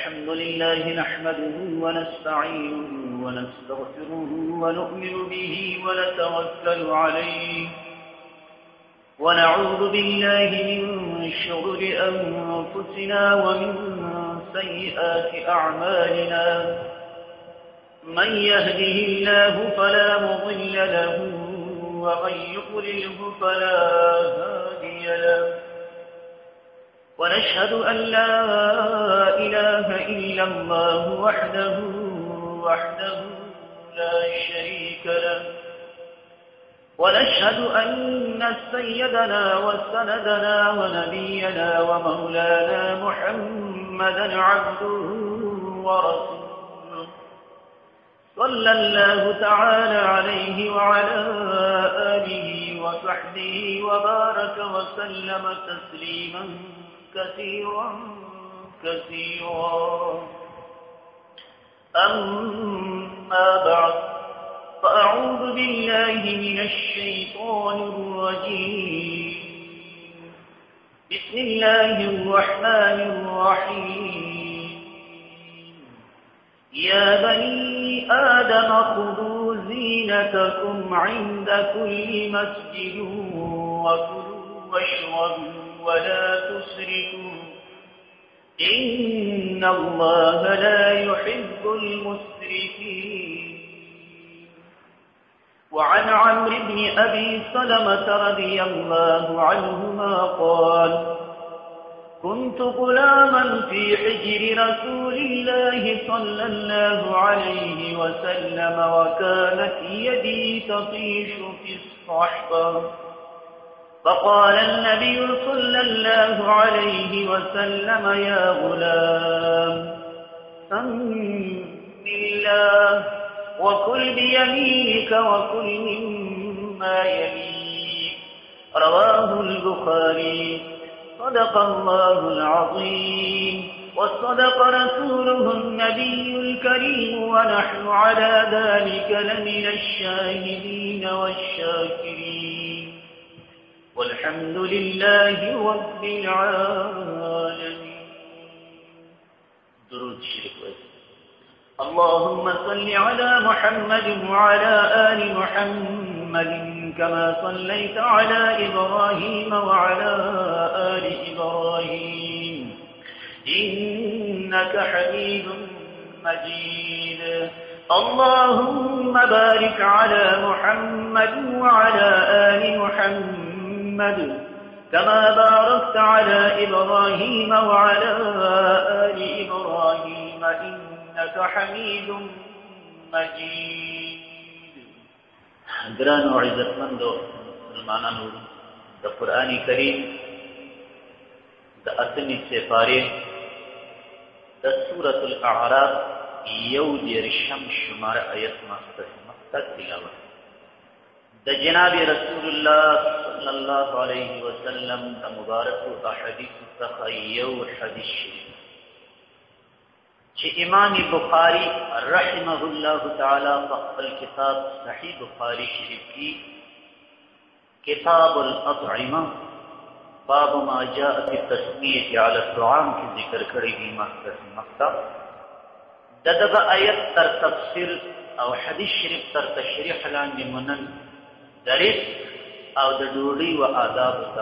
الحمد لله نحمده ونستعينه ونستغفره ونؤمن به ونتوكل عليه ونعوذ بالله من شرور أنفسنا ومن سيئات أعمالنا من يهده الله فلا مضل له ومن يضلله فلا هادي له ونشهد أن لا إله إلا الله وحده لا شريك له ونشهد أن سيدنا وسندنا ونبينا ومولانا محمدا عبده ورسوله صلى الله تعالى عليه وعلى آله وصحبه وبارك وسلم تسليما كثيرا أما بعد فأعوذ بالله من الشيطان الرجيم بسم الله الرحمن الرحيم يا بني آدم خذوا زينتكم عند كل مسجد وكلوا واشربوا ولا تسرفوا إن الله لا يحب المسرفين وعن عمرو بن أبي سلمة رضي الله عنهما قال كنت غلاما في حجر رسول الله صلى الله عليه وسلم وكانت يدي تطيش في الصحبة فقال النبي صلى الله عليه وسلم يا غلام سم الله وكل بيمينك وكل مما يليك رواه البخاري صدق الله العظيم وصدق رسوله النبي الكريم ونحن على ذلك لمن الشاهدين والشاكرين والحمد لله رب العالمين. درود شريف. اللهم صل على محمد وعلى آل محمد كما صليت على إبراهيم وعلى آل إبراهيم إنك حميد مجيد. اللهم بارك على محمد وعلى آل محمد كما باركت على إبراهيم وعلى آل إبراهيم إنك حميد مجيد. گران و عزتمندو مسلمانانو د قرآن کریم د اتمی سپاره د سورة الاعراف یو دیرشم شمار آیت مقصد تلاوت د جناب رسول الله صلی الله علیه وسلم د مبارک احادیث څخه یو حدیث شریف چې امام بخاری رحمه الله تعالی په خپل کتاب صحیح بخاری شریف کې کتاب الاطعمه باب ما جاء في التسميه على الطعام کې ذکر کړی دی مقصد دغه آیت تر تفسیر او حدیث شریف تر تشریح لاندې منن درس او د ډوډۍ و آداب ته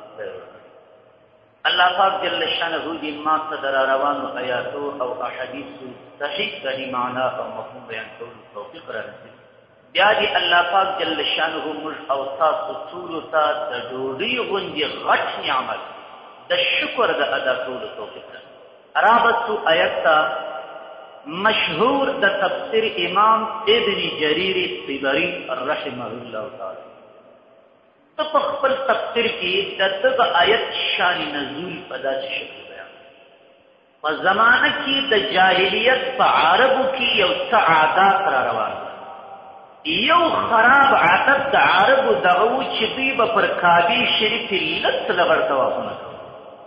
الله پاک جل شانه دې ما صدر روانو آیاتو او احادیث صحیح صحیح معنا او مفهوم بیان کولو توفیق راکړي. بیا دې الله پاک جل شانه موږ او تاسو ټول ته د ډوډۍ غوندې غټ نعمت د شکر د ادا کولو توفیق راکړي. رابطو آیت مشهور د تفسیر امام ابن جریر طبری رحمه الله تعالی په خپل تفسیر کې دغه آیت شان نزول په داسې شکل بیان. په زمانه کې د جاهلیت په عربو کې یو څه عادات را روان یو خراب عادت د عربو دغه و چې دوی به پر کعبه شریف لس لغړ طوافونه کوي.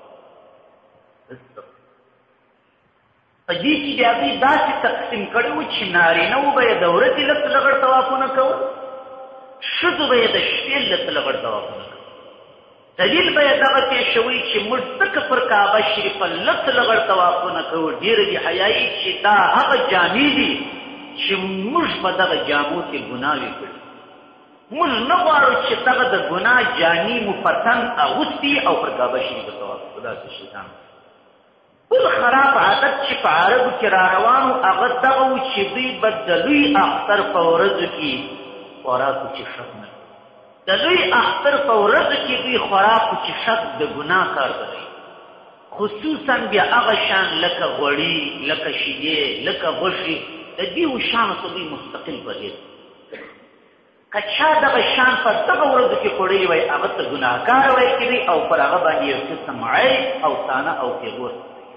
په دې کې بیا دوی داسې تقسیم کړي وو چې نارینه و به یې د ورځې لس لغړ طوافونه کول، ښځو به یې د شپې لس لغړ طوافونه کول. دلیل به یې دغه کې شوی چې موږ ځکه پر کعبه شریفه لږ لږ طوافونه کوو، ډېره بې حیایي چې دا هغه جامې دي چې موږ په دغه جامو کې ګناوې کړي. موږ نه غواړو چې دغه د ګناه جامې مو په تن اغوستي او پر کعبه شریفه طواف وکړو. داسې شیطان بل خراب عادت چې په عربو کې را روان و هغه دغه و چې دوی به د لوی اختر په ورځو کې خوراک وڅښل. د لوی اختر په ورځو کې دوی خوراک وڅښل د ګناه کار دی، خصوصا بیا هغه شان لکه غوړي، لکه شیدې، لکه غوښې، د دې شانو څخه دوی مستقل پرهیز. که چا دغه شان په دغه ورځو کې خوړلي وای هغه ته ګناهکار وای کېدی او پر هغه باندې یو قسم عیب او طعنه او پیغور.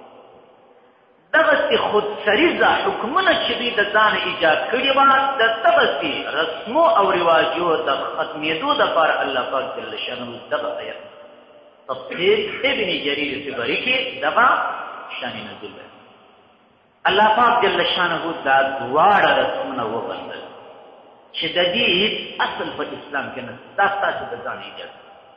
دغسې خودسریزه حکمونه چې دوی د ځانه ایجاد کړي وه، د دغسې رسمو او رواجو د ختمېدو دپاره الله پاک جل شانه دغه آیت تفسیر ابن جریر طبري کې دغه شان نزول دی. الله پاک جل شانه دا دواړه رسمونه وبندل چې د دې اصل په اسلام کې نه، دا ستاسو د ځان ایجاد.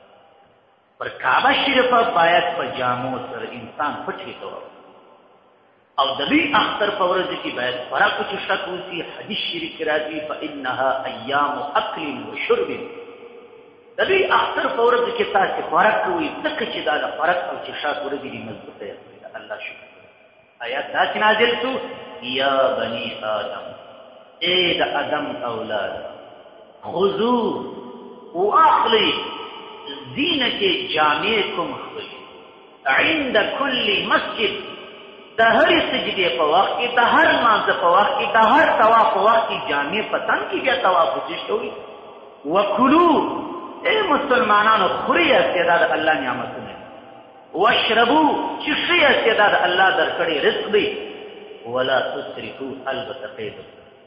پر کعبه شریفه باید په جامو سره انسان پټ طواف او د لوی اختر په ورځو کې باید خوراک وڅښل وشي. حدیث شریف کې راځي فإنها ایام اکل وشرب. د لوی اختر په ورځو کې تاسو خوراک کوئ ځکه چې دا د خوراک او څښاک ورځې دي مضبوطه یې. الله شکر آیات داسې نازل شو یا بني آدم، ای د آدم اولاد، خذوا واخلي زینة جامعکم خپلې عند کل مسجد، د هرې سجدې په وخت کې، د هر لمانځه په وخت کې، د هر طواف په وخت کې جامې په تن کې بیا طواف وڅښئ. وکلو، ای مسلمانانو خورئ دا د الله نعمتونه دي. واشربو، څښئ دا د الله درکړی رزق دی. ولا تسرفو، البته قید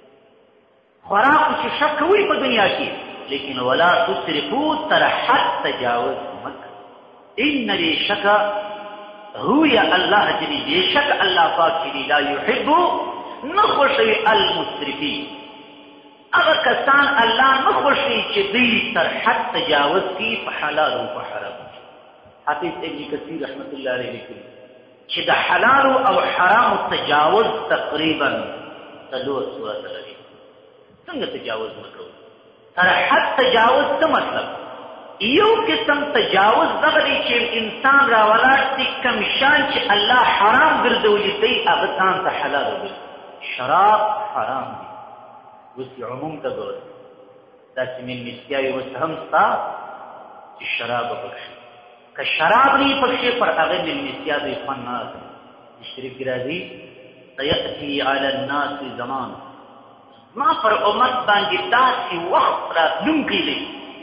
خوراک وڅښل کوئ په دنیا کې، لیکن ولا تسرفو تر حد تجاوز مکه. ان بیشک هو یا الله جلی بیشک الله پاک جلی لا یحب نخوشی المسرفین، اگر کسان الله نخوشی چې دوی تر حد تجاوز کی په حلال او په حرام. حافظ ابن کثیر رحمت الله علیه لیکي چې د حلال او حرام تجاوز تقریبا 3 صورت لري. څنګه تجاوز وکړو؟ تر حد تجاوز څه مطلب؟ یو قسم تجاوز دغه دی چې انسان راولاړ شي کوم شان چې الله حرام ګرځولی دی هغه ځان ته حلال وګرځي. شراب حرام دی، اوس عموم ته ګورئ داسې میلمستیاوې اوس هم شته چې شراب وپکښي. که شراب نه وي پکښې پر هغه میلمستیا دوی خوند نه اخلي. شریف کې راځي سیأتي علی الناس زمان، ما پر امت باندې داسې وخت راتلونکی دی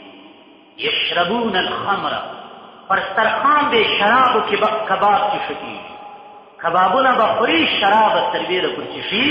یشربون الخمر، پر سرخان به شرابو کې کباب چښي، کبابونه به خوري، شراب سربیره پر چښي.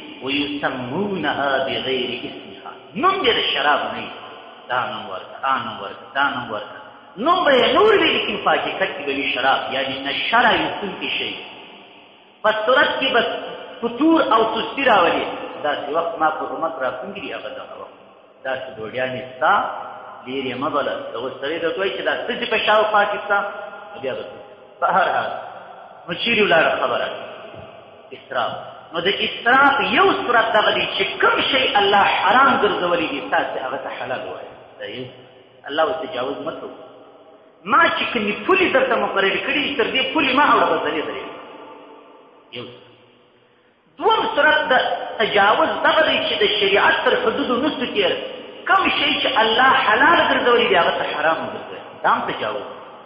ویسمونها بغیر اسمها، نوم یې د شراب نه وي، دا نوم ورکړه، دا نوم ورکړه، دا نوم ورکړه، نوم به یې نور وي لیکن په حقیقت کې به وي شراب، یعنې نشره ایستونکی شی. په صورت کې به فتور او سستي راولي. داسې وخت ما پر امت راتلونکي دي هغه دغه وخت داسې ډوډیانې ستا ډېرې مه بله. دغه سړی درته وایي چې دا څه چې په شاوخوا کې ستا بیا به په هر حال نو چیرې ولاړه خبره اسراف. نو د اسراف یو صورت دغه دی چې کوم شی الله حرام ګرځولی دي تاسې هغه ته حلال ووایه. دا یو الله ورته تجاوز مه کوو. ما چې کومې پولې درته مقررې کړي دي تر دې پولې مه اوړه به ځلې ځلې. یو دوم صورت د تجاوز دغه دی چې د شریعت تر حدودو نسو تېر کوم شی چې الله حلال ګرځولی دی هغه ته حرام وګرځوي، دا هم تجاوز.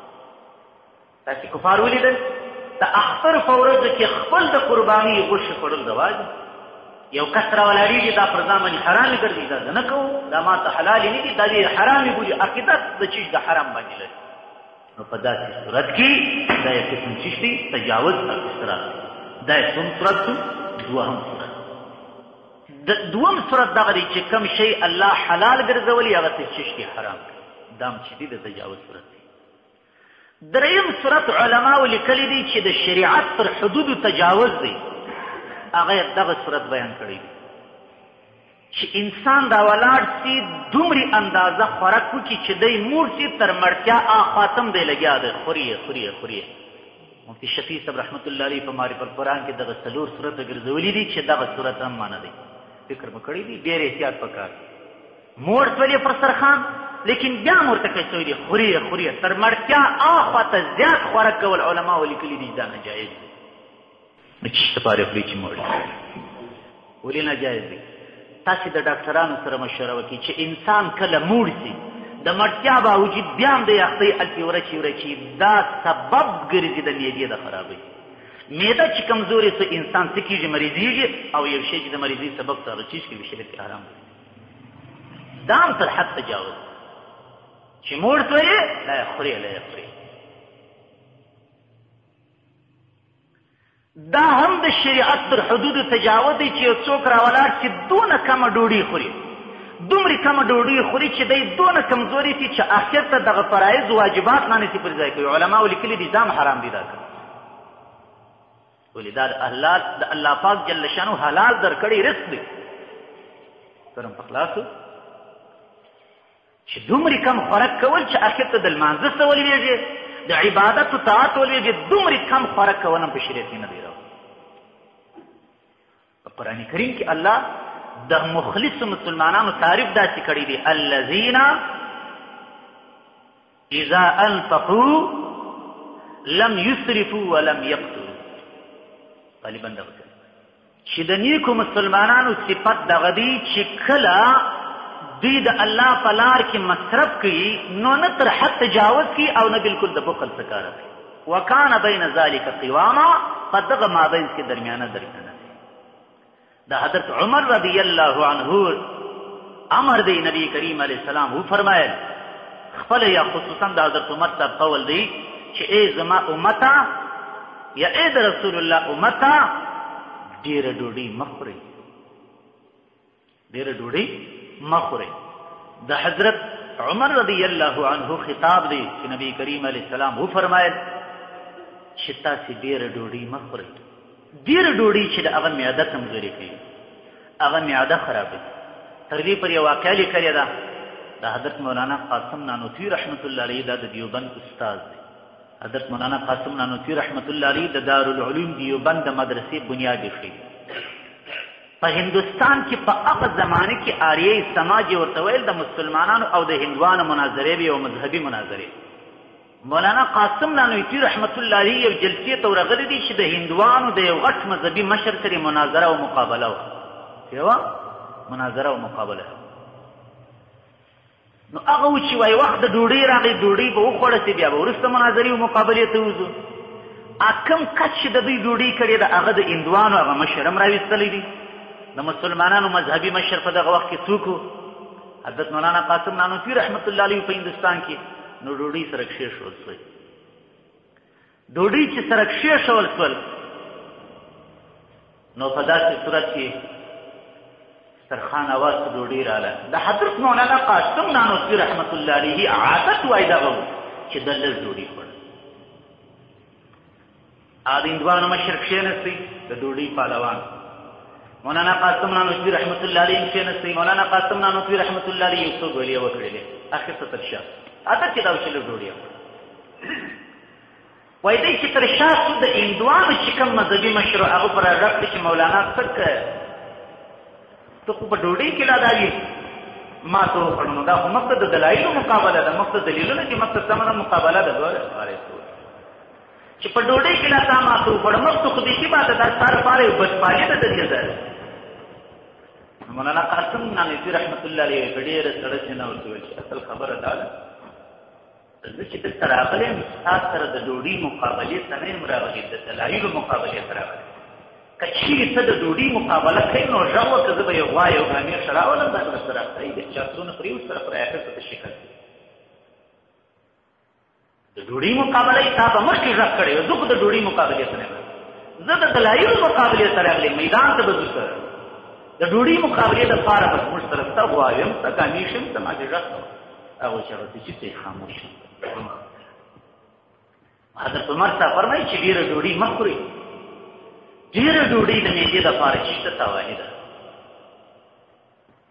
تاسې کفار ولیدل د اختر په ورځو کې خپل د قرباني غوښې خوړل روا دي. یو کس راولاړېږي دا پر ځان باندې حرامې ګرځي، دا زه نه کوم، دا ما ته حلالې نه دي، دا دې حرامې بولي. عقیدت د چیز د حرام باندې لري. نو په داسې صورت کې دا یو قسم چیز دی تجاوز او اسراف. دا یې کوم صورت شو؟ دوهم صورت. دوم صورت دغه دی چې کوم شی الله حلال ګرځولی هغه ته چشتي حرام کړي، دا هم چې دی د تجاوز صورت دی. دریم صورت علماو لیکلی دی چې د شریعت پر حدودو تجاوز دی، هغه دغه صورت بیان کړی دی. چې انسان دا ولاړ سي دومره اندازه خوراک وکړي چې دی موړ سي تر مړتیا خاتم دی لګیا دی خوري. مفتی شفیع صاحب رحمت الله علیه په معرفت القرآن کې دغه څلور سورته ګرځولي دي چې دغه سورت هم معنا دی. فکر مو کړی دی ډېر احتیاط پکار موړ سولې پر سرخان لیکن بیا ورته کوي دی خوري تر مړتیا خواته زیات خوراک کول علما ولیکلي دي دا ناجایز دی. چې سپاره خوري چې موړ ولې ناجایز دی؟ تاسو د ډاکټرانو سره مشوره وکړئ چې انسان کله موړ شي د مړتیا باوجود بیا هم د یخۍ هلتې ورچي دا سبب ګرځي د معدې د خرابۍ. معده چې کمزورې سو انسان څه کېږي مریضېږي او یو شی چې د مریضۍ سبب ته هغه چیز کېږي شریعت کې حرام دی. دا هم تر حد تجاوز چې موړ سوې لا یې خوري. دا هم د شریعت تر حدود تجاوز دی چې یو څوک راولاړ چې دونه کمه ډوډۍ خوري دومره کمه ډوډۍ خوري چې دی دونه کمزوري شي چې آخر ته دغه فرایض واجبات نه نشي پر ځای کوي. علماو لیکلي دي دا هم حرام دي. دا ولې دا د الله پاک جل شانو حلال درکړی رزق دی ترم په خلاصو چې دومره کم خوراک کول چې آخر ته د لمانځه څه ولوېږي د عبادت و طاعت ولوېږي دومره کم خوراک کول هم په شریعت کې نه دی راغلی. په قرآن کریم کې الله د مخلص مسلمانانو تعریف داسې کړی دی الذین اذا انفقوا لم یسرفوا ولم یقتروا. غالبا دغه چې د نیکو مسلمانانو صفت دغه دی چې کله دوی د الله په لار کې مصرف کوي نو نه تر حد تجاوز کوي او نه بالکل د بخل څخه کار کوي. وکانه بین ذلک قواما په دغه مابین کې درمیانه دا حضرت عمر رضی اللہ عنہ امر دی نبی کریم علیہ السلام وہ فرمائل خپل یا خصوصا دا حضرت عمر صاحب قول دی چې ای زما امتا یا ای دا رسول الله امتا ډیر ډوډۍ مخوري. دا حضرت عمر رضی اللہ عنہ خطاب دی چې نبی کریم علیہ السلام وہ فرمائل چې تاسو ډیر ډوډۍ مخوري. ډیر ډوډۍ چې د هغه معده کمزوري کوي هغه معده خرابوي. تر دې پر یو واقعه لیکلې ده د حضرت مولانا قاسم نانوتوي رحمت الله علیه دا د دیوبند استاد دی. حضرت مولانا قاسم نانوتوي رحمت الله علیه د دارالعلوم دیوبند د مدرسې بنیاد ایښی. په هندوستان کې په هغه زمانه کې آریه سماج ورته ویل د مسلمانانو او د هندوانو مناظرې وي او مذهبي مناظرې. مولانا قاسم نانوتوي رحمت الله علیه یو جلسې ته ورغلي دي چې د هندوانو د یو غټ مذهبي مشر سره مناظره او مقابله وه. نو هغه و چې وای وخت د ډوډۍ راغی ډوډۍ به وخوړسي بیا به وروسته مناظرې او مقابلې ته وځو. کم کس چې د دوی ډوډۍ کړې ده هغه د هندوانو هغه مشر هم راویستلی دي. د مسلمانانو مذهبي مشر په دغه وخت کې څوک و؟ حضرت مولانا قاسم نانوتوي رحمت الله علیه په هندوستان کې. نو ډوډۍ سره کښېښول شول. ډوډۍ چې سره کښېښول شول نو په داسې صورت کې سرخان اواز ته ډوډۍ راغله. د حضرت مولانا قاسم نانوتوي رحمت الله علیه عادت وای دغه و چې د لږ ډوډۍ خوړل. د هندوانو مشر کښېنستی د ډوډۍ پهلوان مولانا قاسم نانوتوي رحمت الله علیه کښېنستی. مولانا قاسم نانوتوي رحمت الله علیه یو څو ګولې وکړلې اخر ته تر شا عادت چې دا و چې لږ ډوډۍ وخوړه. وایي دی چې تر شا سو د هندوانو چې کوم مذهبي مشر هغه پر رغ چې مولانا څه ته خو په ډوډۍ کې لا دا وي ما ته وخوړو. نو دا خو مقصد د دلایلو مقابله ده. مقصد دلیلونه چې مقصد سمه مقابله ده چې په ډوډۍ کې لا تا ما ته وخوړو مقصد خو دې کې باته دا سار پاره بچپالي ته دې ده. مولانا قاسم نانوتوي رحمت الله علیه په ډېره سړه سینه ورته وویل چې اصل خبره دا ده زه چې دلته راغلی یم ستاسو سره د ډوډۍ مقابلې ته نه یم راغلی د دلایلو مقابلې ته راغلی. که چېرې ته د ډوډۍ مقابله کوې نو غږ وکړه زه به یو غوا یو ګامېر ښه راولم دا به درسره صحیح دی. چا څونه خوري ورسره خوري اخر ته ته شکر کوي. د ډوډۍ مقابله یې تا به مخکې غږ کړی و. زه خو د ډوډۍ مقابلې ته نه یم زه د دلایلو مقابلې ته راغلی میدان ته به ځو سره د ډوډۍ مقابلې دپاره به زموږ سره ستا غوا یم ستا ګامېر شم ته ما دې غږ کوه. هغه چې هغه چې ته یې خاموش یم. حضرت عمر صاحب فرمایي چې ډېره ډوډۍ مه خورئ. ډېره ډوډۍ د معدې دپاره چې شته تاواني ده.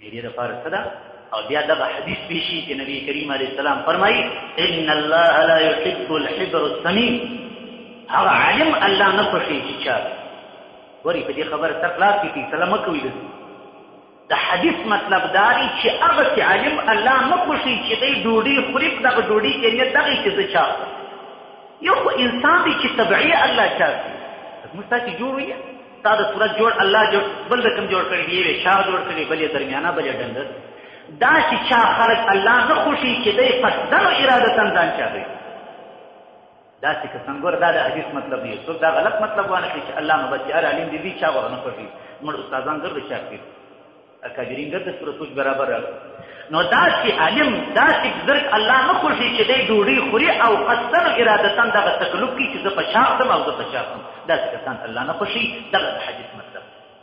دې لپاره څه ده؟ او بیا دغه حدیث پیشي چې نبی کریم علیه السلام فرمایي ان الله لا يحب الحبر السمين. هغه عالم الله نه خوښي چې چا ورې په دې خبره تخلاص کې فیصله مه کوئ. د حدیث مطلب دا دی چې هغه عالم الله نه خوښي چې دی ډوډۍ خوري، دغه ډوډۍ کې نیت دغه چې زه چا یو خو انسان دی چې طبعي الله چا موږ تاسې جوړ وي تا د صورت جوړ الله جوړ بل رقم جوړ کړی دی، یې شاه جوړ کړی، بل یې درمیانه، بل یې ډنډر. دا چې چا خلق الله نه خوښي چې دی قصدن و ارادتن ځان چا دی داسې کسان ګوره دا د حدیث مطلب دی. څوک دا غلط مطلب وانه کړي چې الله مبتعر عالم دی چا ور نه خوښي. موږ استادان ګرد شاکر اکابرین ګرد سره سوچ برابر راغلی. نو داسې عالم داسې بزرګ الله نه خوښي چې دی ډوډۍ خوري او قصدن و ارادتن دغه تکلف کړي چې زه په چا خورم او زه په چا خورم. داسې کسان الله نه خوښي. دغه حدیث مطلب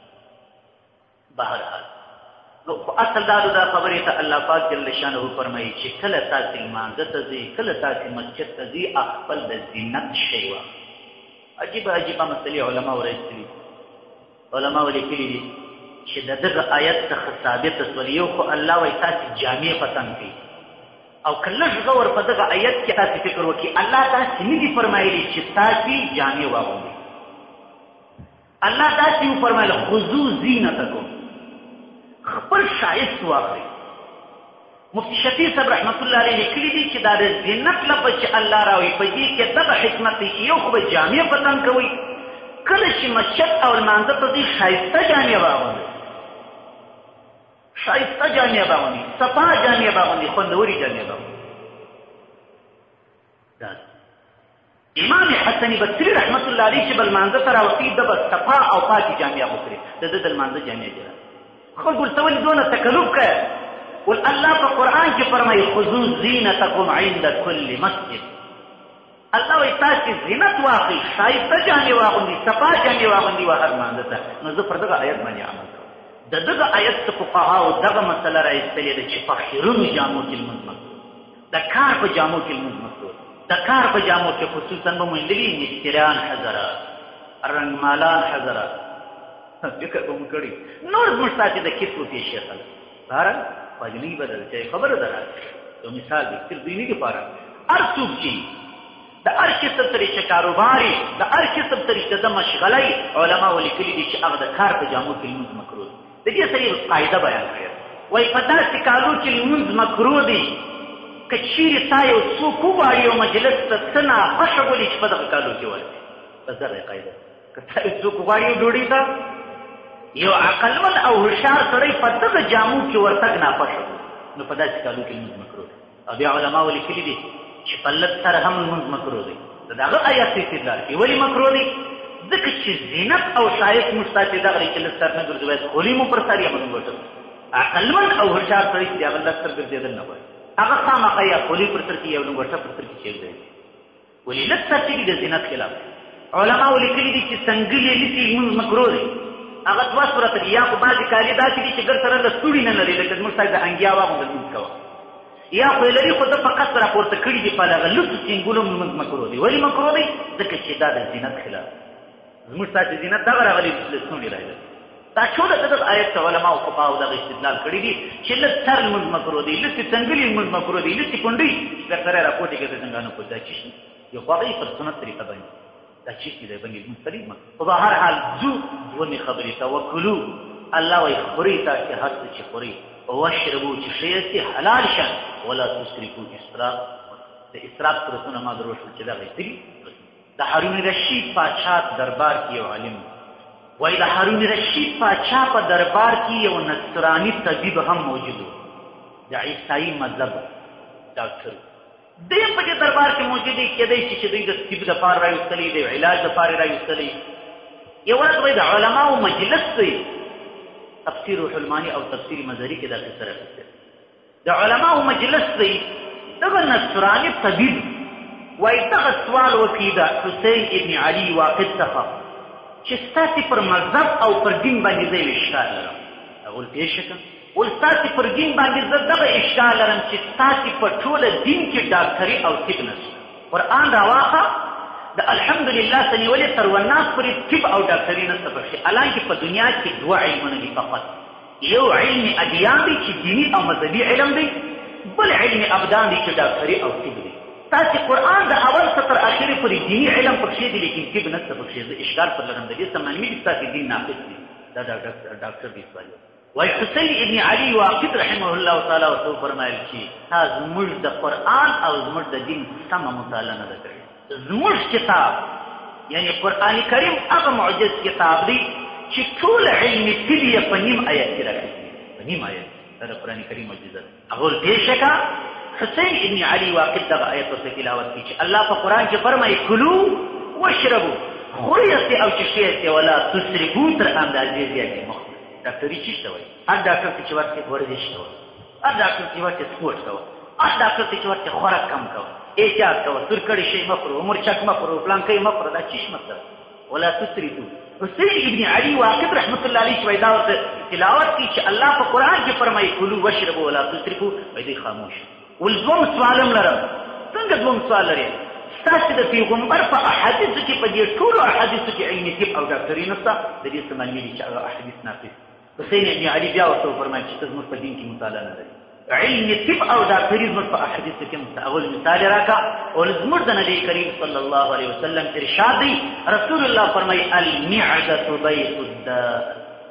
بهرحال خو اصل دا خبرې ته الله پاک جل شانه فرمایي چې کله تاسې لمانځه ته ځئ، کله تاسې مسجد ته ځئ، خپل د زینت شی واخلئ. عجیبه عجیبه مسلې علماو رایستلي، علماو لیکلي دي چې د دغه آیت څخه ثابته شول. یو خو الله وایي تاسې جامې پسند کړئ، او که لږ غور په دغه آیت کې تاسې فکر وکړئ، الله تاسې نه دي فرمایلي چې تاسې جامې واغوندئ. الله تاسې وفرمایل خذو زینتکم، خپل شایست واخلئ. مفتی شفیع صاحب رحمت الله علیه لیکلي دي چې دا د زینت لفظ چې الله راوایي په دې کې دغه حکمت دی چې یو خو به جامې پسند کوئ، کله چې مسجد او لمانځه ته ځئ ښایسته جامې واغوندئ، ښایسته جامې واغوندئ، صفا جامې واغوندئ، خوندورې جامې واغوندئ. امام حسن بصري رحمت الله علیه چې به لمانځه ته راوځي د به صفا او پاکې جامې اغوستلې، د ده د لمانځه جامې جوړه. خلکو ورته ولې دونه تکلف کوي؟ ول الله په قرآن کې فرمایي خذو زینتکم عند کل مسجد. الله وایي تاسې زینت واخلئ، ښایسته جامې واغوندئ، صفا جامې واغوندئ هر لمانځه ته. نو زه پر دغه آیت باندې عمل کوم. د دغه آیت څخه فقهاو دغه مسله رایستلې ده چې په خیرونو جامو کې لمونځ مکروه، د کار په جامو کې لمونځ مکروه. د کار په جامو کې خصوصا به موندلي مستریان حضرات، رنګمالان حضرات فکر به مو کړي. نور زموږ تاسې د کسبو پیشې خلک بهرحال پاجنۍ بدل چې خبره ده یو مثال دی صرف دیني دپاره هر څوک چې د هر قسم طریقه کاروباري د هر قسم طریقه د مشغلۍ علماو لیکلي دي چې هغه د کار په جامو کې لمونځ مکروه دی. د دې سره یو قاعده بیان کړې وایي په داسې کالو کې لمونځ مکروه دی که چیرې تا یو څوک وغواړي یو مجلس ته څه ناخوښه بولي چې په دغه کالو کې ورځي. بس دا دی قاعده. که تا یو څوک وغواړي یو ډوډۍ ته یو عقلمند او هوښیار سړی په دغه جامو کې ورتګ ناخوښه بولي نو په داسې کالو کې لمونځ مکروه دی. او بیا علماو لیکلي دي چې په لږ سره هم لمونځ مکروه دی. د هغه آیات استدلال کوي ولې مکروه دی؟ ځکه چې زینت او ښایست موږ تاسې دغه دی چې لږ سر نه ګرځوي، خولي مو پر سر یې مونږ ورته عقلمند او هوښیار سړی چې هغه لږ سر ګرځېدل نه غواړي، هغه خامخا یا خولي پر سر کې یا لنګوټه پر سر کې کېږدوي. ولې لږ سر چې د زینت خلاف علماو لیکلي دي چې څنګل یې نیسي لمونځ مکروه دی. هغه دوه صورته دي، یا خو بعضې کالي داسې دي چې ګر سره د ستوري نه لري لکه زموږ تاسې د انګیا واغونده لمونځ کوه، یا خو یې لري خو ده په قصد راپورته کړي دي په هغه لوڅو سینګلو لمونځ مکروه دی. ولې مکروه دی؟ ځکه چې دا د زینت خلاف زموږ تاسې زینت دغه راغلي ستوري راغلي. دا ټوله د دغه آیت ته علماو فقهاو دغه استدلال کړي دي چې لږ سر لمونځ مکروه دی، لږ څنګلې لمونځ مکروه دی، لږ کونډۍ ګر سره یې راپورته کړي د څنګانو په دا چیش یو خو هغه پر سنت طریقه باندې دا چیش دی باندې مستقیم. په هر حال ځو دومره خبرې توکلو الله وایي خوري تاسې هر څه چې خوري واشربو چې شی حلال شه ولا تسرفو اسراف. د اسراف صورتونه ما درو شو چې دغه استري د هارون رشید پاچا دربار کې یو عالم وایي د هارون رشید پاچا په دربار کې یو نصراني طبیب هم موجود و، د عیسائی مذهب ډاکټر دی په دې دربار کې موجود دی. کېدای شي چې دوی د طب دپاره راویستلی دی، علاج دپاره راویستلی. یو ورځ وایي د علماو مجلس دی، تفسیر روح المانی او تفسیر مظهری کې دا قصه راغلې. د علماو مجلس دی، دغه نصراني طبیب وایي دغه سوال وکړي د حسین ابن علي واقد څخه چې ستاسې پر مذهب او پر دین باندې زه یو اشکال لرم. هغه ول پېښه کړه ول ستاسې پر دین باندې زه دغه اشکال لرم چې ستاسې په ټوله دین کې ډاکټري او طب نشته. قرآن راواخه د الحمدلله سنیولې تر والناس پورې طب او ډاکټري نشته پکښې، حالانکې په دنیا کې دوه علمونه دي فقط، یو علم ادیان دی چې دینی او مذهبي علم دی، بل علم ابدان دی چې ډاکټري او طب دی. تاسې قرآن د اول سطر اخري پورې دیني علم پکښې دی لیکن طب نشته پکښې. زه اشکال پر لرم د دې څه معلومي دي ستاسې دین ناقص دی. دا ډاکټر دی سوال وایي حسین ابن علي واقد رحمه الله تعالی ورته وفرمایل چې تا زموږ د قرآن او زموږ د دین سمه مطالعه نه ده کړې. زموږ کتاب یعنی قرآن کریم هغه معجز کتاب دی چې ټول علم طب یې په نیم آیت کې راغلی، په نیم آیت. دا د قرآن کریم معجزه ده. هغه پیشکه حسین ابن علي واقد دغه آیت ورته تلاوت کړي چې الله په قرآن کې فرمایي کلو واشربو، خورئ او څښئ ولا تسرفو، تر اندازې زیاتې مه خورئ. ډاکټري څه ته وایي؟ هر ډاکټر ته چې ورته ورزش کوه، هر ډاکټر چې ورته سپورټ کوه، هر ډاکټر ته چې ورته خوراک کم کوه، احتیاط کوه، تورکړی شی مه خورو، مرچک مه خورو، پلانکی مه خورو. دا څه مطلب؟ ولا تسرفو. حسین ابن علي واقد رحمت الله علیه چې وایي دا ورته تلاوت کړي چې الله په قرآن کې فرمایي کلو واشربو ولا تسرفو، وایي دوی خاموش. ول دوم سوالم لرم. څنګه دوم سوال لري؟ ستاسې د پیغمبر په احادیثو کې په دې ټولو احادیثو کې علمي طب او ډاکټري نشته، د دې څه معلومي دي چې هغه احادیث ناقص. حسین ابن علي بیا ورته وفرمایل چې ته زموږ په دین کې مطالعه نه لري، علمي طب او ډاکټري زموږ په احادیثو کې نشته. اول مثال یې راکړه او زموږ د نبي کریم صلی الله علیه وسلم ارشاد دی، رسول الله فرمایي المعدة بیت الداء.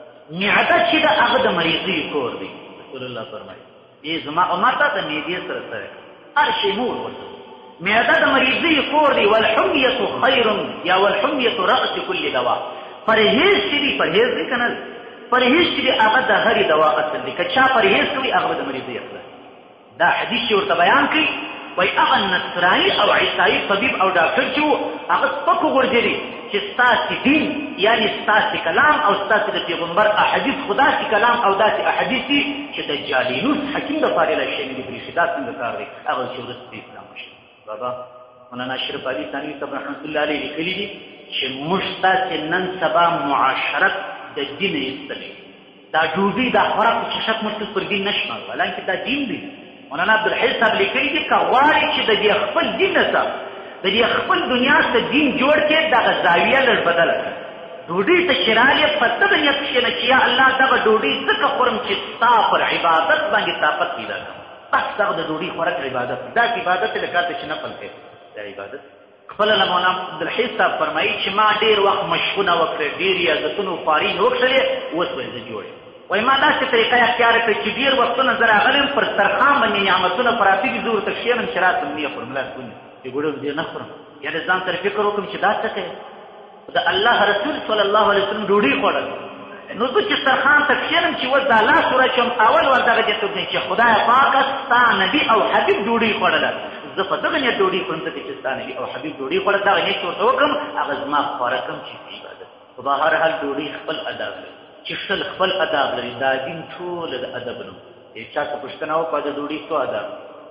معده چې ده هغه د مریضۍ کور دی. رسول الله فرمایي ای زما امته د معدې سره سره هر شی مور ورته. معده د مریضۍ کور دی. والحمیة خیر یا والحمیة رأس کل دوا. پرهیز چې دی، پرهیز دی که نه؟ پرهیز چې دی هغه د هرې دوا اصل دی. که چا پرهیز کوي هغه د مریضۍ اصل. دا حدیث چې ورته بیان کړي وایي هغه نصراني او عیسایي طبیب او ډاکټر چې و هغه سپک وغورځېدي چې ستاسې دین یعنې ستاسې کلام او ستاسې د پیغمبر احادیث خو داسې کلام او داسې احادیث دي چې د جالینوس حکیم دپاره یې شوي دي پرېښي. دا څنګه کار دی؟ هغه چې وروسته د اسلام وشي. بابا مولانا اشرف علي ثانوي صاحب رحمت الله علیه لیکلي دي چې موږ ستاسې نن سبا معاشرت د دین ایستلی. دا ډوډۍ دا خوراک چشک موږ پر دین نه شمال، حالانکې دا دین دی. مولانا عبدالحی صاحب لیکلي دي که غواړې چې د دې خپل دین نه څه د دې خپل دنیا څخه دین جوړ کړې، دغه زاویه لږ بدله کړه. ډوډۍ ته چې رالې په دغه نیت کښېنه چې یا الله دغه ډوډۍ ځکه خورم چې ستا پر عبادت باندې طاقت پیدا کړم. بس دغه د ډوډۍ خوراک عبادت دی. دا عبادت دی لکه چې نفل کوي، دا عبادت. خپله مولانا عبدالحی صاحب فرمایي چې ما ډېر وخت مشقونه وکړې، ډېر ریاضتونه پارین وکړلې، اوس به زه جوړ یم. وایي ما داسې طریقه اختیار کړې چې ډېر وختونه زه راغلی یم پر ترخان باندې نعمتونه پراته دي، زه ورته کښېنم چې راسم نه یې خورم، لاس ونیم چې ګوډه دې نه خورم، یا د ځان سره فکر وکړم چې دا څه کوي. د الله رسول صلی الله علیه وسلم ډوډۍ خوړل، نو زه چې سرخان ته کښېنم چې اوس دا لاس ورچوم، اول ور دغه دې څوک دی چې خدایه پاکه ستا نبي او حبیب ډوډۍ خوړله، زه په دغه نیت ډوډۍ خورم ځکه چې ستا نبي او حبیب ډوډۍ خوړل، دغه نیت ورته وکړم، هغه زما خواره کم چې عبادت. خو به هر حال ډوډۍ خپل اداب لري، چې ښل خپل اداب لري. دا دین ټوله د ادب نوم. یو چا څه پوښتنه وکړه د ډوډۍ څو اداب؟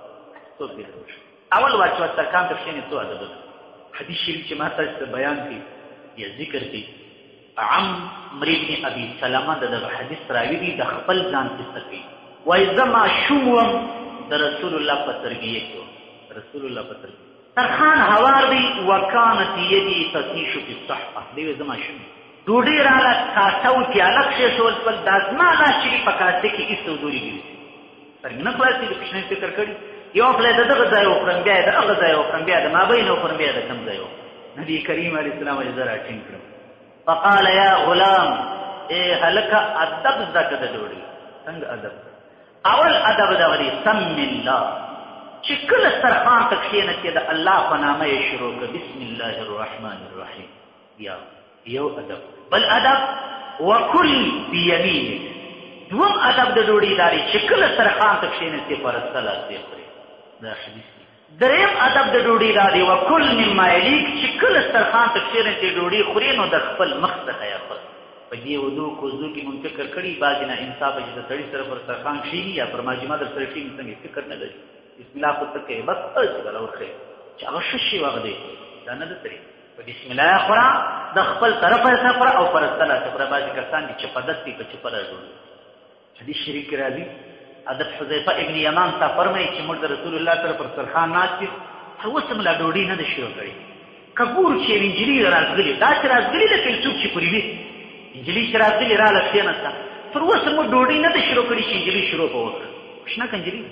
څوک دې ته اول واچوه سرکان ته کښېنې څو ادب لري. حدیث شریف چې ما تاسو ته بیان کړي یا ذکر کړي، عمرو بن ابي سلمه د دغه حدیث راوي دي، د خپل ځان قصه کوي. وایي زه ماشوم وم د رسول الله په تربیه کې وم. رسول الله په تربیه سرخان هوار دی وکانت یدي تطیش فی الصحفه. دی زه ماشوم ډوډۍ راله کاسه و پیاله کښېښول شول، دا زما لاس چې په کاسه کې ایسته ودورې ګرځي سرګې نه خلاصېږي. کوچنی فکر کړي یو خدای د دغه ځای وخورم، بیا یې د هغه ځای وخورم، بیا د مابین وخورم، بیا د کم ځای وخورم. نبي کریم علیه السلام یې زه راټینګ کړم. فقال یا غلام، ای هلکه ادب زده کړه د ډوډۍ. څنګه ادب؟ اول ادب دغه دی سم الله، چې کله سرخان ته کښېنه چې د الله په نامه یې شروع کړه بسم الله الرحمن الرحیم. یو ادب. بل ادب وکل بیمینک. دوم ادب د ډوډۍ دا دی چې کله سرخان ته کښېنه چې پرسته لاس دې خورې. دا حدیث دی. دریم ادب د ډوډۍ دا دی وکل مما یلیک، چې کله سرخان ته کښېنه چې ډوډۍ خورې نو د خپل مخ څخه یې خور. په دې ودو کوزو کې مونږ فکر کړي بعضې نه انصاف چې د سړي سره پر سرخان کښېني یا پر ماجمه در سره کښېني څنګه فکر نه لري. بسم الله خو ته کوې بس چې بله ورخوې چې هغه ښه شي وغه دی. دا نه ده طریقه. په بسم الله خوره، د خپل طرفه یې خوره او پرسته لاسه خوره. بعضې کسان دي چپه دست دي په چپه راجوړوي. حدیث شریف کې راځي حضرت حذیفه ابن یمان ته فرمایي چې موږ د رسول الله سره پر سرخان ناست یو، تر اوسه مو لا ډوډۍ نه ده شروع کړې. که ګورو چې نجلۍ رازغلې، داسې رازغلې لکه څوک چې پرې وي نجلۍ چې رازغلې راله کښېنسته، تر اوسه مو ډوډۍ نه ده شروع کړې چې انجلۍ شروع په وکړه شنه که انجلۍ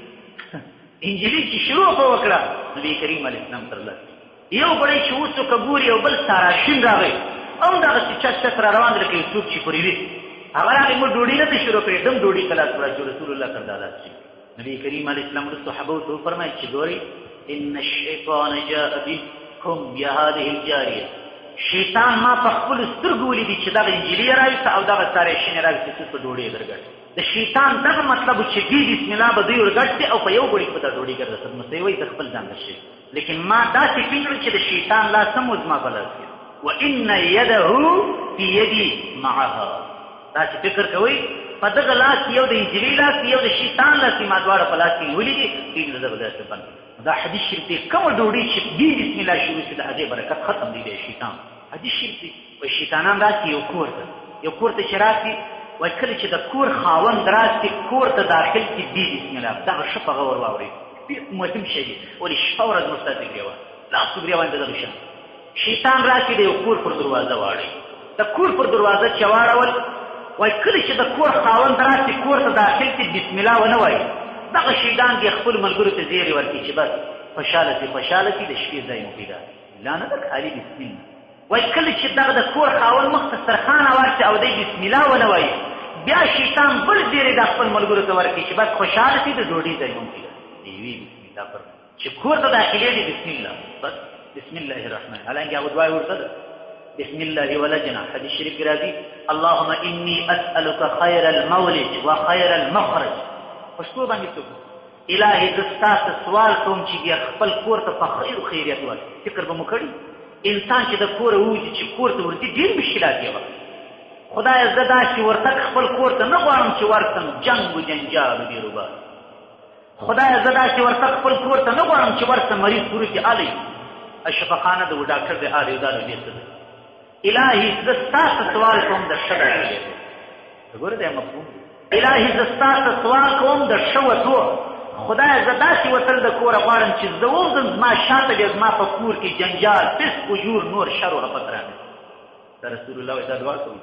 انجلۍ چې شروع په وکړه نبي کریم علیه السلام تر لاس یو بړی چې اوس څوک ګوري یو بل ساراشین راغی او دغسې چک چک را روان دی لکه یو څوک چې پرې وي هغه راغی مو ډوډۍ نه ده شروع کړې دم ډوډۍ ته لاس وړه چې رسول الله تر دا لاس شي نبي کریم علیه السلام وروسته صحابو ته وفرمایل چې ګورئ ان الشیطان جاء بكم بهذه الجاریه شیطان ما په خپلو سترګو ولیدي چې دغه انجلۍ راویسته او دغه ساراشینې راویسته چې په ډوډۍ یې درګډ د شیطان دغه مطلب چې دی بسم الله به دوی ورګډ دي او په یو ګوړي په دا ډوډۍ ګرځه صدمسته یې وایي د خپل ځان نشي لیکن ما داسې فکر چې د شیطان لاس هم زما په لاس کې وان یده فی یدي معها داسې فکر کوئ په دغه لاس یو د انجلۍ لاس یو د شیطان لاس ما دواړه په لاس کې ولیدي دین د دغه بند دا حدیث شریف دی کومه ډوډۍ چې دی بسم الله شروع شي د هغې برکت ختم دی د شیطان حدیث شریف دی وایي شیطانان راسي یو کور ته چې راسي وایي کله چې د کور خاوند راسي کور ته داخل کړي دی بسم الله دغه ښه په غور واورئ ډېر مهم شی دی ولې شپه ورځ مو ستاسې ګرېوه لاس په ګرېوان د دغه شی شیطان راسي د یو کور پر دروازه واړوي د کور پر دروازه چې واړول وایي کله چې د کور خاوند راسي کور ته داخل کړي بسم الله ونه وایي دغه شیطان دې خپل ملګرو ته زیری ورکړي چې بس خوشحاله شي د شپې ځای مو پیدا لا نه ده خالي بسم الله وایي کله چې دغه د کور خاوند مخ ته سرخانه ورکړي او دی بسم الله ونه وایي بیا شیطان بل زیری د خپل ملګرو ته ورکړي چې بس خوشحاله شي د ډوډۍ ځای مو پیدا دیوي بسم الله پر چې کور ته داخلېږي بسم الله بس بسم الله الرحمن حالانکه هغه دعا ورته ده بسم الله ولجنا حدیث شریف کې راځي اللهم انی اسألک خیر المولد وخیر المخرج پښتو باندې څوک الهي زه ستاسو سوال کوم چې بیا خپل کور ته په خیر او خیریت ورکړي فکر به مو کړي انسان چې د کوره ووځي چې کور ته ورځي ډېر مشکلات یې وکړي خدایه زه داسې ورتګ خپل کور ته نه غواړم چې ورسم جنګ و جنجال و بیروبار خدایه زه داسې ورتګ خپل کور ته نه غواړم چې ورسم مریض کورو کې آلی شفاخانه د و ډاکټر د آلی او دا د دې څه ده الهي زه ستاسو سوال کوم د ښه ډاکټر ګوره دا مفهوم الهي زه ستاسو سوال کوم د ښه وتو خدایه زه داسې وتل د کوره غواړم چې زه ووځم زما شاته بیا زما په کور کې جنجال فسق وجور نور شر و رفت رانه دا رسول الله دا دعا کوي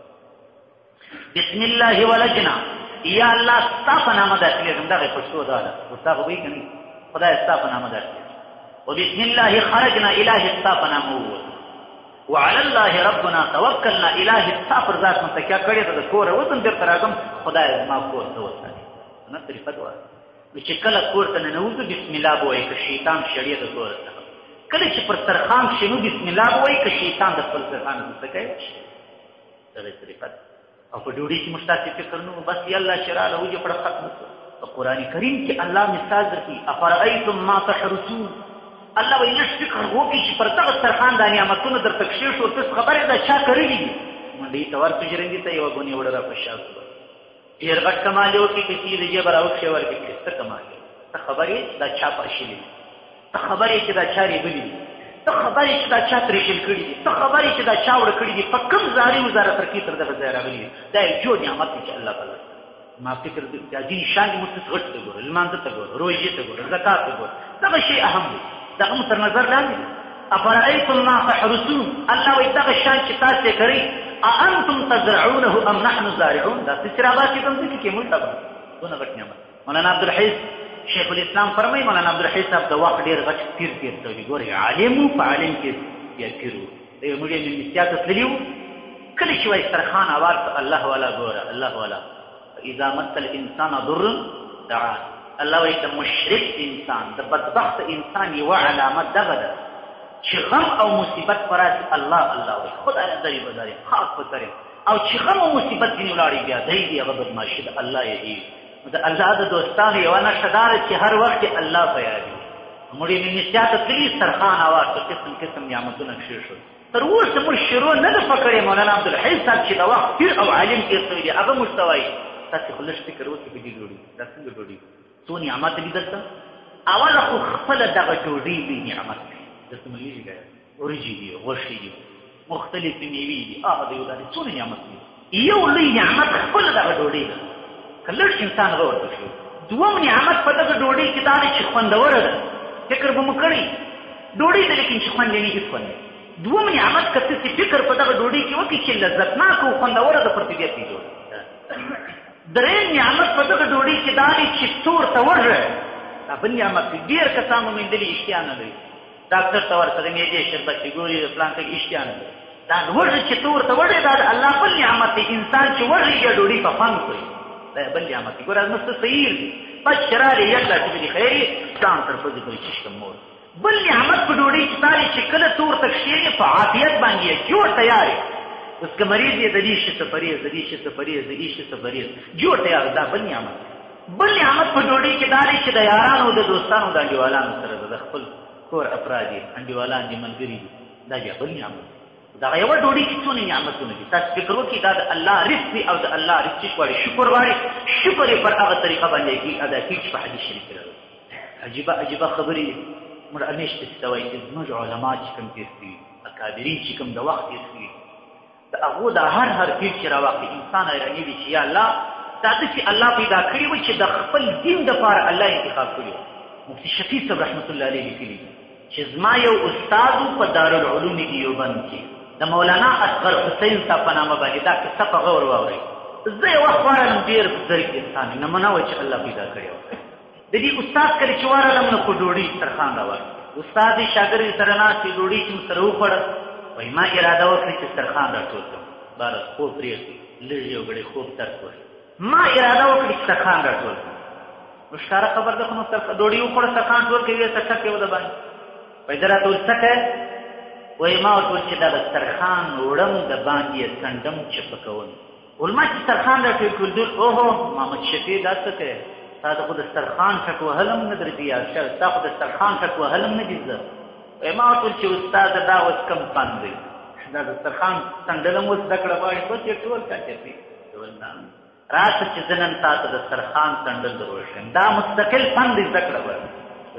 بسم الله ولجنا یا الله ستا په نامه داخلېږم دغه پښتو دا ده ستا خو به یې که نه خدای ستا په نامه داخلېږم وبسم الله خرجنا الهي ستا په نامه ووځو وعلى الله ربنا توکلنا الهي ستا پر ذات متکیا کړې ده د کوره وځم بېرته راځم خدای زما کور ته وساتي نه طریقه دعا نو چې کله کور ته ننوځو بسم الله به وایي که شیطان شړې د کوره څخه کله چې پر سرخان کښېنو بسم الله به وایي که شیطان د خپل سرخان څه کوي دغه طریقه ده او په ډوډۍ کې موږ تاسې فکر نه بس یالله چې راله وجه پړه ختمه شوه په قرآن کریم کې الله مثال درکړي افرأیتم ما تحرسون الله وایي لږ فکر وکړي چې پر دغه سرخان دا نعمتونه درته کښې شو تاسو خبرې دا چا کړلي دي منډۍ ته ورته ژرندې ته یوه ګونې وړه را په شا شوه ډېر غټ کمال یې وکړي که چې د جیبه راوکښې ورکړې کړې څه کمال دی ته خبرې دا چا پاشلي دي ته خبرې چې دا چا ریبلي دي ته خبرې چې دا چا ترېښل کړي دي ته خبرې چې دا چا وړه کړي دي په کوم زاري وزاره ترکې تر دغه ځای راغلي دي دا یو جو نعمت دی چې الله تعالی ما فکر دا ځینې شیان دي موږ ته غټ ته ګوره لمانځه ته ګوره روژې ته ګوره زکات ته ګوره دغه شی اهم دی دغه مو تر نظر لاندې دی افرأیتم ما تحرسون الله وایي دغه شیان چې تاسو یې کوئ اانتم تزرعونه ام نحن زارعون دا څه چې راباسي کوم ځای کې موږ ته دونه غټ نعمت مولانا عبدالحیث شیخ الاسلام فرمایي مولانا عبدالحیث صاحب د وخت ډېر غټ پیر تېر شوي ګورئ عالم و په عالم کې بیا پیر و موږ یې مېلمستیا ته تللي وو کله چې وایي سرخان اواز الله والا ګوره الله والا اذا مس الانسان ضر دعان الله وایي د مشرک انسان د بدبخت انسان یوه علامت دغه ده چې غم او مصیبت په راشي الله الله وایي خدای نظري بذاري خاص په سرې او چې غم او مصیبت ځینې ولاړې بیا دی دي هغه بدماشي ده الله یې د الله د دوستانو یوه نښه دا ده چې هر وخت یې الله په یاد وي موږ یې مېلمستیا ته تللي سرخان اواز په قسم قسم نعمتونه کښې شول تر اوسه موږ شروع نه ده په کړې مولانا عبدالحی صاحب چې د وخت پیر او عالم تېر شوي دي هغه موږ ته وایي تاسې خو لږ فکر وکړئ په دې ډوډۍ دا څنګه ډوډۍ څو نعمت دي دلته اوله خو خپله دغه ډوډۍ دی نعمت دی دلته ملګري ګیا وریجې دي غوښې دي مختلفې مېوې دي دی دا دي څونه نعمت دي یو لوی نعمت خپله دغه ډوډۍ ده که لږ انسان هغه ورته شي دوم نعمت په دغه ډوډۍ کې دا دی چې خوندوره ده فکر به مو کړی ډوډۍ ده لیکن چې خوند یې نه هېڅ خوند دوم نعمت که تاسې فکر په دغه ډوډۍ کې وکړي چې لذتناک او خوندوره ده پر طبیعت یې جوړه درېیم نعمت په دغه ډوډۍ کې دا دی چې تور ته وږه دا بل نعمت دی. ډېر کسان مومېندلي اشتیا نه لري، ډاکټر ته ورسره معدې شربت چې ګوري د پلان کې اشتیا نه لري. دا وږه چې تور ته وږه دا د الله بل نعمت دی. انسان چې وږهېږي ډوډۍ په خوند خوري، دا بل نعمت دی. ګوره مست سیر دی بس شرارې یکلا چې دې خیري ځان تر پزې پورې چشکم مور. بل نعمت په ډوډۍ کې دا دی چې کله تور ته کښېنې په عافیت باندې یې جوړ تیار یې. اوس که مریض یې د دې شي څه پرهېز، د دې شي څه پرهېز، د دې شي څه پرهېز، جوړ تیار. دا بل نعمت. بل نعمت په ډوډۍ کې دا دی چې د یارانو د دوستانو د انډیوالانو سره د خپل کور افراد یې انډیوالان دي ملګري دي، دا بیا بل نعمت. دغه یوه ډوډۍ کې څونه نعمتونه دي. تاسو فکر وکړئ دا د الله رزق دی او د الله رزق غواړي شکر غواړي. شکر یې پر هغه طریقه باندې ادا کېږي چې په حدیث شریف کې راغلي. عجیبه عجیبه خبرې موږ همیشه داسې ته وایي چې زموږ علما چې کوم تېر شوي، اکابرین چې کوم د وخت تېر شوي، د هغو دا هر پیر چې راواخلي انسان حیرانېږي چې یا الله دا ته چې الله پیدا کړي وي چې د خپل دین دپاره الله انتخاب کړي وي. مفتي شفیع صاحب رحمت الله علیه لیکلي چې زما یو استاد په دارالعلوم دیوبند کې د مولانا اصغر حسین صاحب په نامه باندې دا قصه په غور واورئ. زه یې وخت وارلم ډېر ظریف انسان نمونه وه چې الله پیدا کړی وه. د دې استاد کله چې وارلم نو په ډوډۍ دسترخوان راوړ. استاد یې شاګرد سره ناست وي، ډوډۍ چې موږ سره وخوړه. وایي ما اراده وکړه چې دسترخوان راټول کړم. باره خوب پرېږدي لږ یو ګړی خوب درس وایي. ما اراده وکړه چې دسترخوان راټول کړم. نو ښکاره خبر ده خو نو ډوډۍ وخوړه دسترخوان ټول کوي ویې څټک یې وده باندې وایي زه راته ویل څه کوې؟ وایي ما ورته ویل چې دا دسترخوان وړم د باندې یې څنډم چپه کوم. ویل ما چې دسترخوان راټول کړل اوهو محمد شفیع دا څه کوې؟ تا د خو دسترخوان ټک وهلم نه درته یاد شوی، ستا خو دسترخوان ټک وهلم نه دي زه. وایي ما ورته ویل چې استاده دا اوس کوم فن دی؟ دا دسترخوان څنډل هم اوس زده کړه غواړي بس یې ټول کاچپي. راشه چې زه نن تا ته دسترخوان څنډل در وښیم، دا مستقل فن دی زده کړه غواړي.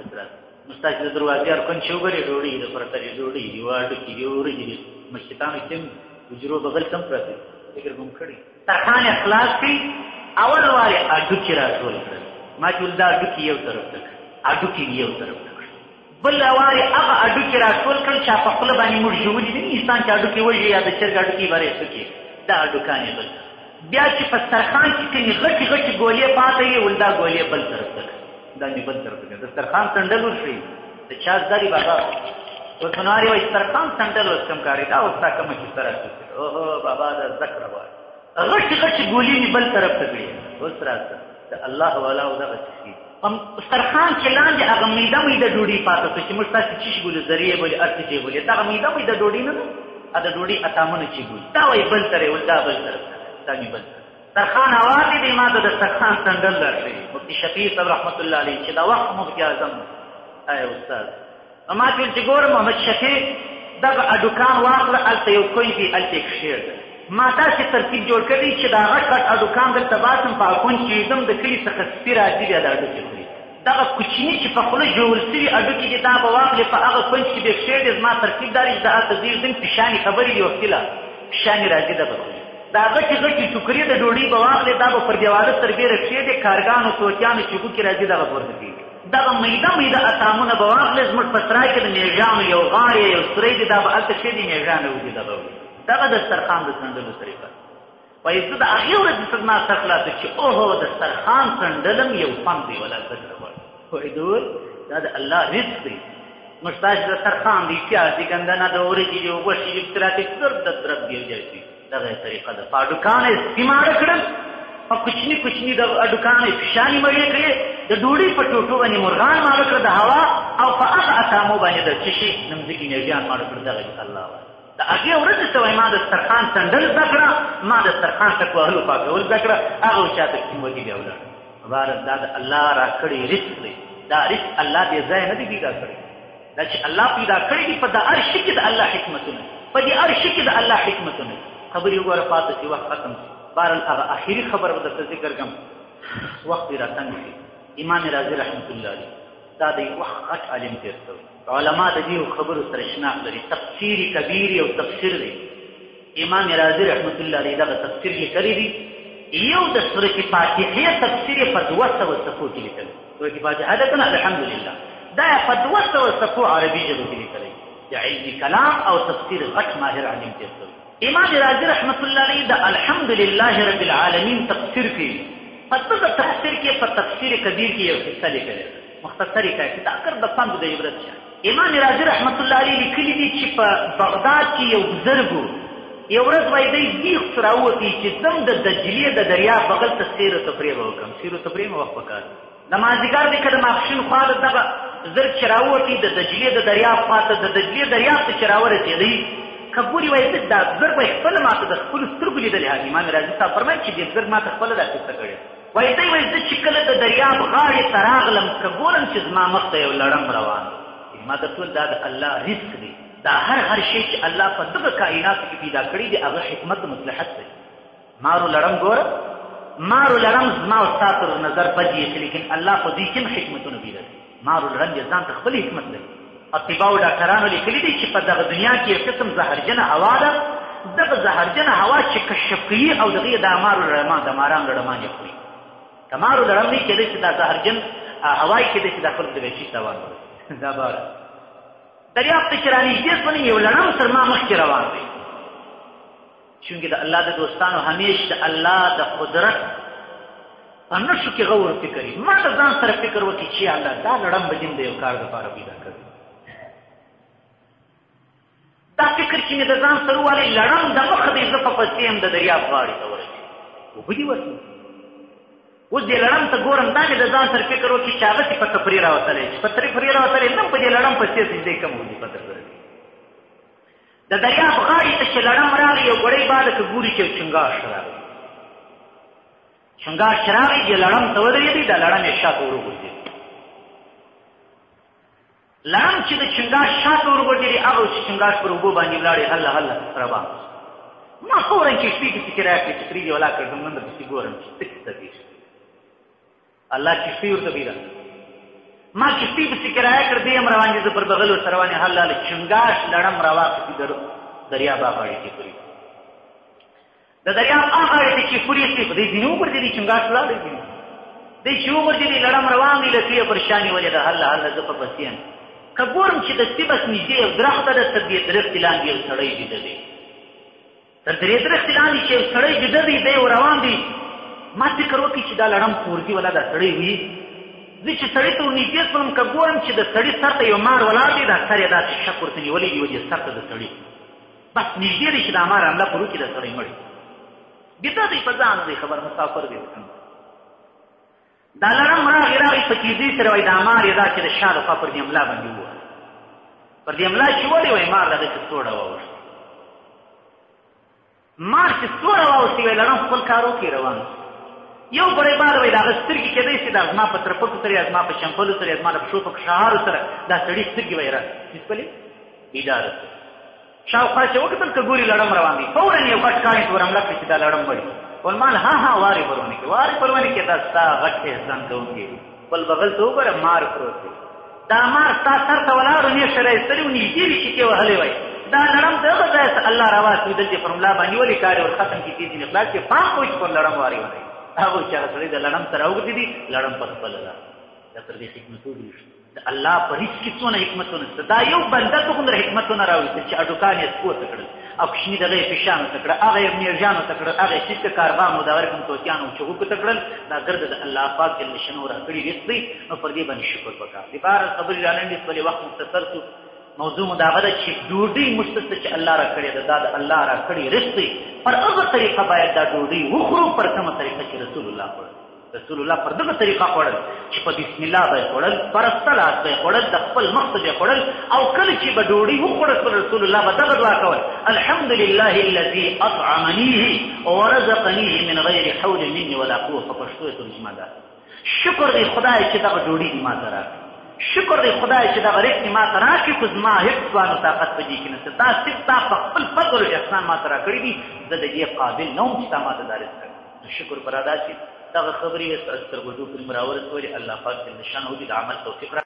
مستا چې د دروازې هر کونج چې وګورې ډوډۍ د پرتلې ډوډۍ دي، واډکي دي، وریجې دي، مسجدانو کې هم حجرو بغل ته هم پراته دي، فکر به هم کړی. دسترخوان یې خلاص کړي، اول وارې هډوکي راټول کړل. ما چې ویل دا هډوکي یو طرف ته کړه، هډوکي یو طرف ته کړه. بله وارې هغه هډوکي راټول کړل چې په خوله باندې موږ ژولي دي انسان چې هډوکي وژي یا د چرګ هډوکي بارې څه کړي، دا هډوکان یې بل. بیا چې په دسترخوان کې کومې غټې غټې ګولې پاته وي ویل دا ګولې بل طرف ته کړه، دا مې بل طرف ته کړه. دسترخوان څنډل وشوي د چا زداري بابا اوس منوارې وایي دسترخوان څنډل اوس کم کاري دا اوس تا کومه کیسه راڅه اوهو بابا دا زده کړه غواړي. غټې غټې ګولې مې بل طرف ته کړي. اوس راځه د الله والا او دغه څه دسترخوان چې لاندې هغه میده میده ډوډۍ پاته شوه چې موږ تاسې چی شي بولو ذریعې بولې هر څه چې بولې دغه میده میده ډوډۍ نه ده، د ډوډۍ اتامونه چې بولي دا وایي بل طرف یې ول دا بل طرف دا مې بل طرف. دسترخوان اوازې دی ما د دسترخوان څنډل راښوي. مفتي شفیع صاحب رحمت الله علیه چې دا وخت مفتي اعظم ای استاد ما ته ویل چې ګوره محمد شفیع دغه هډوکان واخله هلته یو کوی دی هلته یې کښېږده. ما داسې ترتیب جوړ کړی چې دا غټ غټ هډوکان دلته باسم په اکونج کې یږدم د کلي څخه سپي راځي بیا د هډوکي خوري. دغه کوچني چې په خوله ژول سوي هډوکي دي دا به واخلې په هغه کونج کې به یې کښېږدې. زما ترتیب دا دی چې د هلته زه یږدم پیشانې خبرې دي وختیله پیشانې راځي ده به خوري. دا غټې غټې ټوکرې د ډوډۍ به واخلې دا به پر دیواله سربېره کښېږدې کارګانو توتیانو چې ګوکې راځي دغه پورته کېږي. دغه میده میده اتامونه به واخلې زموږ په سرای کې د میږیانو یو غاړې یو سوری دی دا به هلته کښېږدي میږیانو وځي دغه وي. دغه دسترخوان د څنډلو طریقه وایي زه د هغې ورځې څه زما سر خلاصه چې اوهو دسترخوان څنډلم یو فن دی ولا زده کړه غواړي. وایي دول دا د الله رزق دی. موږ ستاسې دسترخوان دی پیاز دي ګندنه د وریجې دي غوښې دي پسراتې ضرب د درب دی یو ځای شي دغه طریقه ده. په هډوکانو یې سپیماړه کړل، په کوچني کوچني د هډوکانو یې پیشانې مړې کړې، د ډوډۍ په ټوټو باندې مرغان ماړه کړه د هوا او په هغه اتامو باندې د څه شي نمځکې میږیان ماړه کړه. دغه الله وایي د هغې ورځې ته وایي ما دسترخوان څنډل زده کړه، ما دسترخوان ټک وهلو پاکول زده کړه، هغه چاته قیمتي بیا ولاړ. مبارک دا د الله را کړی رزق دی. دا رزق الله دې ځای نه دی پیدا کړی، دا چې الله پیدا کړی دي په د هر شي کې د الله حکمتونه، په دې هر شي کې د الله حکمتونه. خبرې وګوره پاته شي وخت ختم شي. بهرحال هغه آخري خبره به درته ذکر کړم وخت یې راتنګ شي. امام رازي رحمت الله علیه دا د وخت غټ عالم تېر شوی. علما د دې خبرو سره شناخت لري. تفسیر کبیر یو تفسیر دی. امام رازي رحمت الله علیه دغه تفسیر لیکلی دی. یو د سورة فاتحې تفسیر په 200 صفحو کې لیکلی. سورة فاتحه ده کنه الحمدلله دا په 200 صفحو عربي ژبه کې لیکلی. د علمي کلام او تفسیر غټ ماهر عالم تېر شوی. امام رازي رحمت الله علیه د الحمدلله رب العالمین تفسیر کوي په دغه تفسیر کې په تفسیر کبیر کې یو قصه لیکلې ده مختصرې کې تاکر د پند د عبرت شه امام رازي رحمت الله علیه لیکلي دي چې په بغداد کې یو بزرګ یو ورځ وایي دی دیغ راووتی چې زم د دجلې د دریاب بغل ته سیر و تفریح وکړم سیر و تفریح مې وخت پکار د مازدیګر دی که د ماپښین خوا د دغه زرګ چې راووتي د دجلې د دریاب خواته د دجلې دریاب ته چې راورسېدی که ګوري وایي دا بزرګ به یې خپله ماته د خپلو سترګو لیدلې امام رازي صاحب فرمایي چې دې بزرګ ماته خپله دا کیسه کړې وایي دی وایي زه چې کله د دریاب غاړې ته راغلم که ګورم چې زما مخ ته یو لړم روان دی ما ته ټول دا د الله رزق دی دا هر شی چې الله په دغه کائناتو کې پیدا کړي دی هغه حکمت او مصلحت دی مارو لړم ګوره مارو لړم زما او ستا تر نظر بد ایښي لیکن الله په دې کې حکمتونه پیدا کړي مارو لړم یې ځان ته خپل حکمت دی اطباو ډاکټرانو لیکلي دي چې په دغه دنیا کې یو قسم زهرجنه هوا ده دغه زهرجنه هوا چې کشف کوي او دغه د مارو لړمان د ماران لړمان یې خوري که مارو لړم نه کېدی چې دا زهرجن هوا یې کېدی چې دا خلک د وحشي تاوان وکړي دا باره دریاب ته چې رانږدې شولې یو لړم تر ما مخکې روان دی چونکې د الله د دوستانو همیش د الله د قدرت په نښو کې غور فکر وي ماته ځان سره فکر وکړي چې الله دا لړم به دین د یو کار دپاره پیدا کړی دا فکر چې مې د ځان سره ووالې لړم د مخه دی زه په پسې یم د دریاب غاړې ته ورسېږي اوبه دي ورسېږي اوس دې لړم ته ګورم دا مې د ځان سره فکر وکړي چې هغه چې په تفریح راوتلی چې په تفریح راوتلی نه په دې لړم پسې سجدې کم وظیفه درسره د دریاب غاړې ته چې لړم راغی یو ګړۍ بعده که ګوري چې یو چنګاښ راغی چنګاښ راغی دې لړم ته ودرېدی دا لړم یې شاته ورغورځېد لړم چې د چنګاښ شاته ورغورځېدی هغه چې چنګاښ پر اوبو باندې ولاړې هله هله روان ما فورا کښتۍ کې فکر راکړې چې پرېږدې ولا کړم نن درپسې ګورم چې څه کیسه پېښ الله کښتۍ ورته پیدا ما کښتۍ پسې کرایه کړ دی هم روان دي زه پر بغل ورته روان یم هله هله چنګاښ لړم راواخېستې د دریاب هغه غاړې کې پورې د دریاب هغه غاړې ته چې پورې سي په دې ځینې وګرځېدي چنګاښ ولاړې دي دی چې وګرځېدي لړم روان دی له سویه پرشانې ولې ده هله هله زه په پسې یم که ګورم چې د سپي بس نږدې یو درخته ده تر دې درختې لاندې یو سړی بیده دی تر دې درختې لاندې چې یو سړی بیده دی دی روان دی ما فکر وکړي چې دا لړم پورځي ولا دا سړی وي زه چې سړي ته ورنږدې شولم که ګورم چې د سړي سر ته یو مار ولاړ دی دا سر یې داسې شک ورته نیولی دی وجې سر ته د سړي بس نږدې دی چې دا مار حمله پر وکړي د سړی مړ بیده دی په ځان دی خبر مسافر دی دا لړم راغی په تیزۍ سره وایي دا مار یې دا چې د شا لخوا پر دې ملا باندې ووهه پر دې ملا چې ولې وایي مار راغی چې سوړه واوښته مار چې سوړه واوښتې وایي لړم خپل کار وکړي روان یو ګړی بعد وایي د هغه سترګې کېدی شي دا زما په ترپکو سره یا زما په شمپلو سره یا زما د پښو په کښهارو سره دا سړي سترګې وایي راڅپلې بیداره شو شاوخوا چې وکتل که ګوري لړم روان دی فورا یو غټ کاڼي ته ور حمله کړي چې دا لړم مړي ولمان ها وارې پرونې کې وارې پرونې کې دا ستا غټ احسان کوونکی خپل بغل ته وګوره مار پروت دی دا مار ستا سر ته ولاړ و نیغ سره یې ستړي و نږدې وي چې کې وهلی وای دا لړم د هغه ځای څه الله رواس ویدل چې پر ملا باندې ولې کار ور ختم کړي تیزې اخلاص چې پام کوي چې پر لړم وارې ونی هغه چې هغه سړی د لړم سره اوږدې دي لړم په خپله ده دا تر دې حکمتونه د الله په هېڅ کې څونه حکمتونه شته دا یو بنده ته دومره حکمتونه راوستل چې اډوکان یې سپورته کړل او کوچني دغه یې فشانو ته کړه هغه یې میرجانو ته کړل هغه یې چیسته کاربانو دا ورکم توتیانو چغوکو ته کړل دا ګرده د الله پاک جل شانه راکړي رزق دی نو پر دې باندې شکر وکړه د بهر خبرې رالنډې شولې وخت مختصر شو موضوع مو دا ده چې ډوډۍ مشته چې الله راکړې ده دا د الله راکړي رزق دی پر هغه طریقه باید دا ډوډۍ وخورو پر کومه طریقه چې رسول الله خوړل رسول الله پر دغه طریقه خوړل چې په بسم الله به خوړل پر صلات به خوړل د خپل مقصد به خوړل او کله چې به ډوډۍ وخوړل رسول الله به دغه دعا کول الحمد لله الذي اطعمنيه ورزقنيه من غير حول مني ولا قوه په پښتو ترجمه ده شکر دی خدای چې دغه ډوډۍ ما ته راکړه شکر دی خدای چې دغه رزق ما ته راکړي خو زما هېڅ توان او طاقت په دې کې نشته دا صرف تا په خپل فضل او احسان ما ته راکړي دي زه د دې قابل نه وم چې تا ما ته دا رزق راکړي شکر پر ادا شي دغه خبرې سترګو پرې مراورسولې الله پاک جل شانه د عمل توفیق